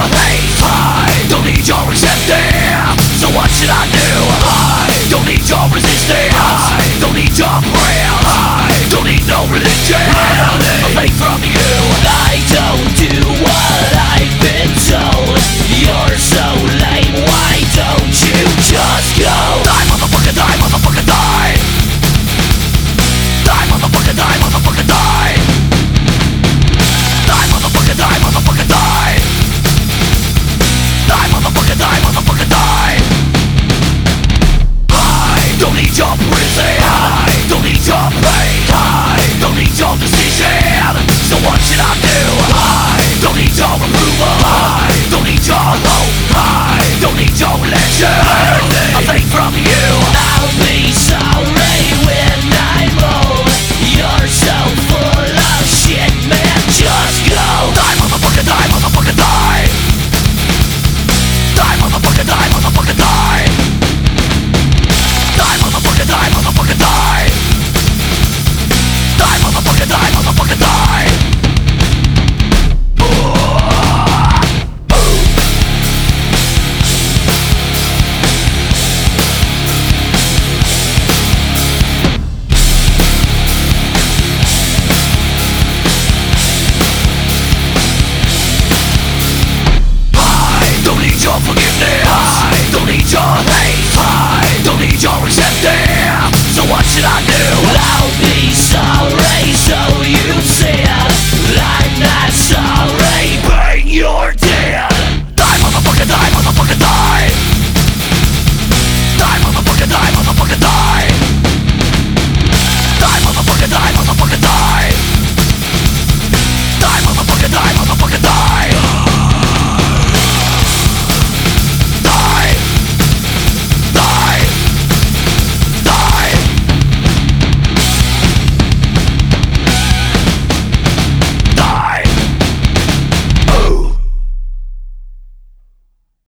hate. I don't need your acceptance, so what should I do? I don't need your resistance, I don't need your prayers, I don't need no religion, I don't need a faith from you. I don't do what I've been told.